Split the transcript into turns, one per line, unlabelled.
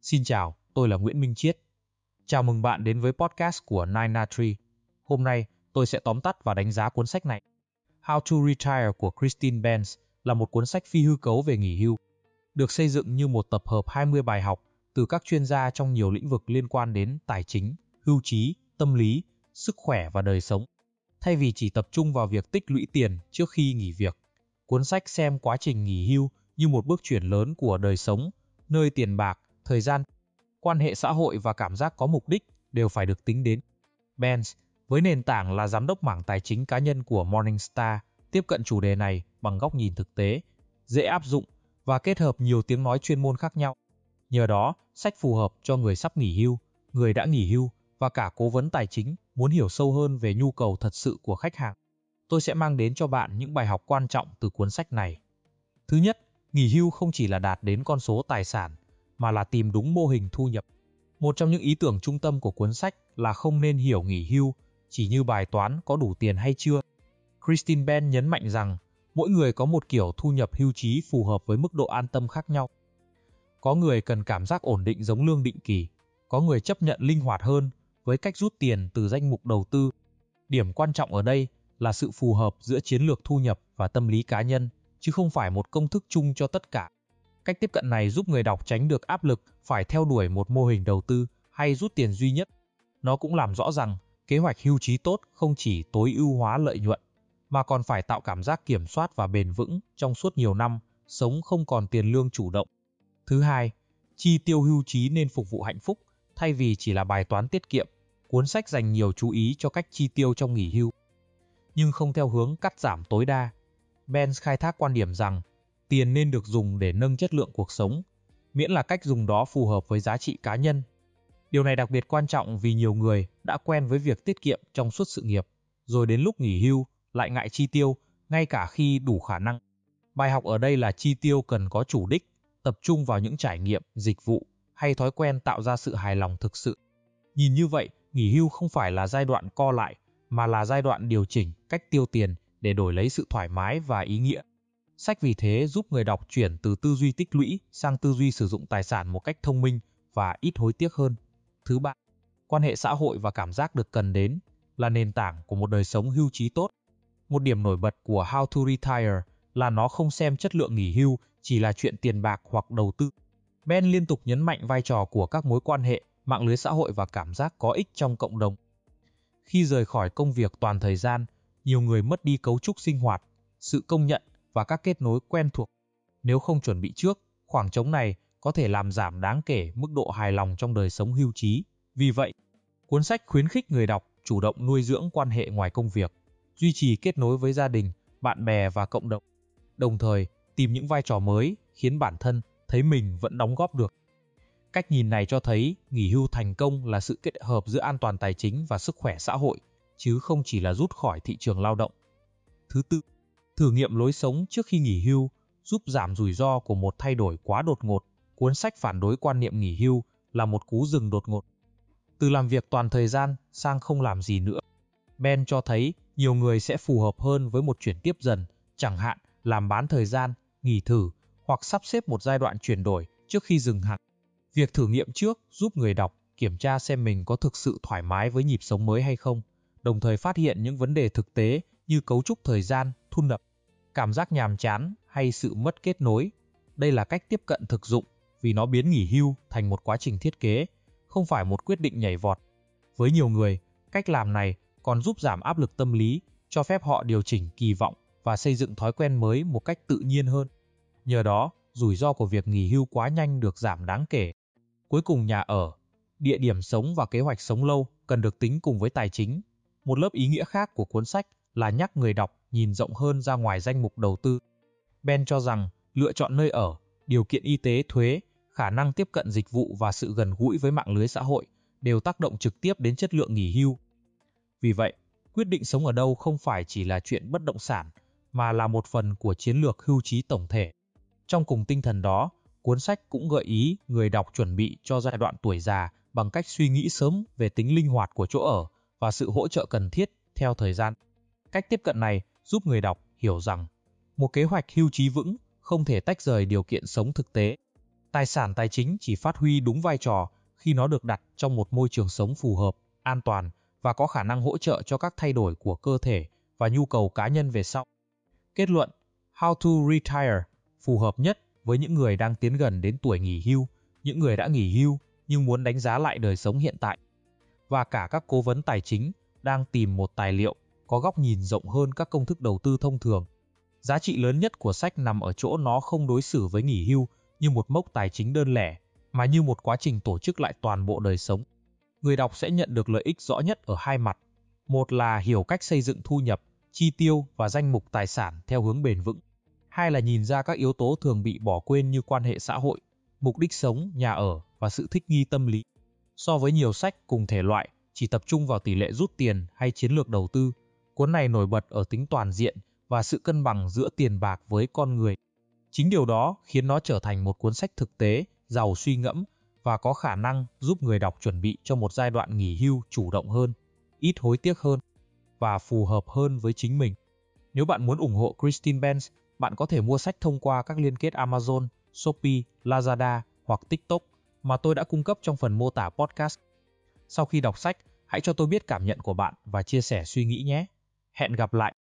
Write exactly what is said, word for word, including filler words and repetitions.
Xin chào, tôi là Nguyễn Minh Chiết. Chào mừng bạn đến với podcast của Nine na Tree. Hôm nay, tôi sẽ tóm tắt và đánh giá cuốn sách này. How to Retire của Christine Benz là một cuốn sách phi hư cấu về nghỉ hưu, được xây dựng như một tập hợp hai mươi bài học từ các chuyên gia trong nhiều lĩnh vực liên quan đến tài chính, hưu trí, tâm lý, sức khỏe và đời sống. Thay vì chỉ tập trung vào việc tích lũy tiền trước khi nghỉ việc, cuốn sách xem quá trình nghỉ hưu như một bước chuyển lớn của đời sống, nơi tiền bạc, thời gian, quan hệ xã hội và cảm giác có mục đích đều phải được tính đến. Benz, với nền tảng là giám đốc mảng tài chính cá nhân của Morningstar, tiếp cận chủ đề này bằng góc nhìn thực tế, dễ áp dụng và kết hợp nhiều tiếng nói chuyên môn khác nhau. Nhờ đó, sách phù hợp cho người sắp nghỉ hưu, người đã nghỉ hưu và cả cố vấn tài chính muốn hiểu sâu hơn về nhu cầu thật sự của khách hàng. Tôi sẽ mang đến cho bạn những bài học quan trọng từ cuốn sách này. Thứ nhất, nghỉ hưu không chỉ là đạt đến con số tài sản, mà là tìm đúng mô hình thu nhập. Một trong những ý tưởng trung tâm của cuốn sách là không nên hiểu nghỉ hưu chỉ như bài toán có đủ tiền hay chưa. Christine Benz nhấn mạnh rằng mỗi người có một kiểu thu nhập hưu trí phù hợp với mức độ an tâm khác nhau. Có người cần cảm giác ổn định giống lương định kỳ, có người chấp nhận linh hoạt hơn với cách rút tiền từ danh mục đầu tư. Điểm quan trọng ở đây là sự phù hợp giữa chiến lược thu nhập và tâm lý cá nhân, chứ không phải một công thức chung cho tất cả. Cách tiếp cận này giúp người đọc tránh được áp lực phải theo đuổi một mô hình đầu tư hay rút tiền duy nhất. Nó cũng làm rõ rằng kế hoạch hưu trí tốt không chỉ tối ưu hóa lợi nhuận, mà còn phải tạo cảm giác kiểm soát và bền vững trong suốt nhiều năm, sống không còn tiền lương chủ động. Thứ hai, chi tiêu hưu trí nên phục vụ hạnh phúc, thay vì chỉ là bài toán tiết kiệm. Cuốn sách dành nhiều chú ý cho cách chi tiêu trong nghỉ hưu, nhưng không theo hướng cắt giảm tối đa. Benz khai thác quan điểm rằng tiền nên được dùng để nâng chất lượng cuộc sống, miễn là cách dùng đó phù hợp với giá trị cá nhân. Điều này đặc biệt quan trọng vì nhiều người đã quen với việc tiết kiệm trong suốt sự nghiệp, rồi đến lúc nghỉ hưu lại ngại chi tiêu, ngay cả khi đủ khả năng. Bài học ở đây là chi tiêu cần có chủ đích, tập trung vào những trải nghiệm, dịch vụ hay thói quen tạo ra sự hài lòng thực sự. Nhìn như vậy, nghỉ hưu không phải là giai đoạn co lại, mà là giai đoạn điều chỉnh cách tiêu tiền để đổi lấy sự thoải mái và ý nghĩa. Sách vì thế giúp người đọc chuyển từ tư duy tích lũy sang tư duy sử dụng tài sản một cách thông minh và ít hối tiếc hơn. Thứ ba, quan hệ xã hội và cảm giác được cần đến là nền tảng của một đời sống hưu trí tốt. Một điểm nổi bật của How to Retire là nó không xem chất lượng nghỉ hưu chỉ là chuyện tiền bạc hoặc đầu tư. Ben liên tục nhấn mạnh vai trò của các mối quan hệ, mạng lưới xã hội và cảm giác có ích trong cộng đồng. Khi rời khỏi công việc toàn thời gian, nhiều người mất đi cấu trúc sinh hoạt, sự công nhận và các kết nối quen thuộc. Nếu không chuẩn bị trước, khoảng trống này có thể làm giảm đáng kể mức độ hài lòng trong đời sống hưu trí. Vì vậy, cuốn sách khuyến khích người đọc chủ động nuôi dưỡng quan hệ ngoài công việc, duy trì kết nối với gia đình, bạn bè và cộng đồng, đồng thời tìm những vai trò mới khiến bản thân thấy mình vẫn đóng góp được. Cách nhìn này cho thấy nghỉ hưu thành công là sự kết hợp giữa an toàn tài chính và sức khỏe xã hội, chứ không chỉ là rút khỏi thị trường lao động. Thứ tư, thử nghiệm lối sống trước khi nghỉ hưu giúp giảm rủi ro của một thay đổi quá đột ngột. Cuốn sách phản đối quan niệm nghỉ hưu là một cú dừng đột ngột. Từ làm việc toàn thời gian sang không làm gì nữa, Ben cho thấy nhiều người sẽ phù hợp hơn với một chuyển tiếp dần, chẳng hạn làm bán thời gian, nghỉ thử hoặc sắp xếp một giai đoạn chuyển đổi trước khi dừng hẳn. Việc thử nghiệm trước giúp người đọc kiểm tra xem mình có thực sự thoải mái với nhịp sống mới hay không, đồng thời phát hiện những vấn đề thực tế như cấu trúc thời gian, thu nhập, cảm giác nhàm chán hay sự mất kết nối. Đây là cách tiếp cận thực dụng vì nó biến nghỉ hưu thành một quá trình thiết kế, không phải một quyết định nhảy vọt. Với nhiều người, cách làm này còn giúp giảm áp lực tâm lý, cho phép họ điều chỉnh kỳ vọng và xây dựng thói quen mới một cách tự nhiên hơn. Nhờ đó, rủi ro của việc nghỉ hưu quá nhanh được giảm đáng kể. Cuối cùng, nhà ở, địa điểm sống và kế hoạch sống lâu cần được tính cùng với tài chính. Một lớp ý nghĩa khác của cuốn sách là nhắc người đọc nhìn rộng hơn ra ngoài danh mục đầu tư. Ben cho rằng lựa chọn nơi ở, điều kiện y tế, thuế, khả năng tiếp cận dịch vụ và sự gần gũi với mạng lưới xã hội đều tác động trực tiếp đến chất lượng nghỉ hưu. Vì vậy, quyết định sống ở đâu không phải chỉ là chuyện bất động sản, mà là một phần của chiến lược hưu trí tổng thể. Trong cùng tinh thần đó, cuốn sách cũng gợi ý người đọc chuẩn bị cho giai đoạn tuổi già bằng cách suy nghĩ sớm về tính linh hoạt của chỗ ở và sự hỗ trợ cần thiết theo thời gian. Cách tiếp cận này giúp người đọc hiểu rằng một kế hoạch hưu trí vững không thể tách rời điều kiện sống thực tế. Tài sản tài chính chỉ phát huy đúng vai trò khi nó được đặt trong một môi trường sống phù hợp, an toàn và có khả năng hỗ trợ cho các thay đổi của cơ thể và nhu cầu cá nhân về sau. Kết luận, How to Retire phù hợp nhất với những người đang tiến gần đến tuổi nghỉ hưu, những người đã nghỉ hưu nhưng muốn đánh giá lại đời sống hiện tại, và cả các cố vấn tài chính đang tìm một tài liệu có góc nhìn rộng hơn các công thức đầu tư thông thường. Giá trị lớn nhất của sách nằm ở chỗ nó không đối xử với nghỉ hưu như một mốc tài chính đơn lẻ, mà như một quá trình tổ chức lại toàn bộ đời sống. Người đọc sẽ nhận được lợi ích rõ nhất ở hai mặt. Một là hiểu cách xây dựng thu nhập, chi tiêu và danh mục tài sản theo hướng bền vững. Hai là nhìn ra các yếu tố thường bị bỏ quên như quan hệ xã hội, mục đích sống, nhà ở và sự thích nghi tâm lý. So với nhiều sách cùng thể loại chỉ tập trung vào tỷ lệ rút tiền hay chiến lược đầu tư, cuốn này nổi bật ở tính toàn diện và sự cân bằng giữa tiền bạc với con người. Chính điều đó khiến nó trở thành một cuốn sách thực tế, giàu suy ngẫm và có khả năng giúp người đọc chuẩn bị cho một giai đoạn nghỉ hưu chủ động hơn, ít hối tiếc hơn và phù hợp hơn với chính mình. Nếu bạn muốn ủng hộ Christine Benz, bạn có thể mua sách thông qua các liên kết Amazon, Shopee, Lazada hoặc TikTok mà tôi đã cung cấp trong phần mô tả podcast. Sau khi đọc sách, hãy cho tôi biết cảm nhận của bạn và chia sẻ suy nghĩ nhé. Hẹn gặp lại!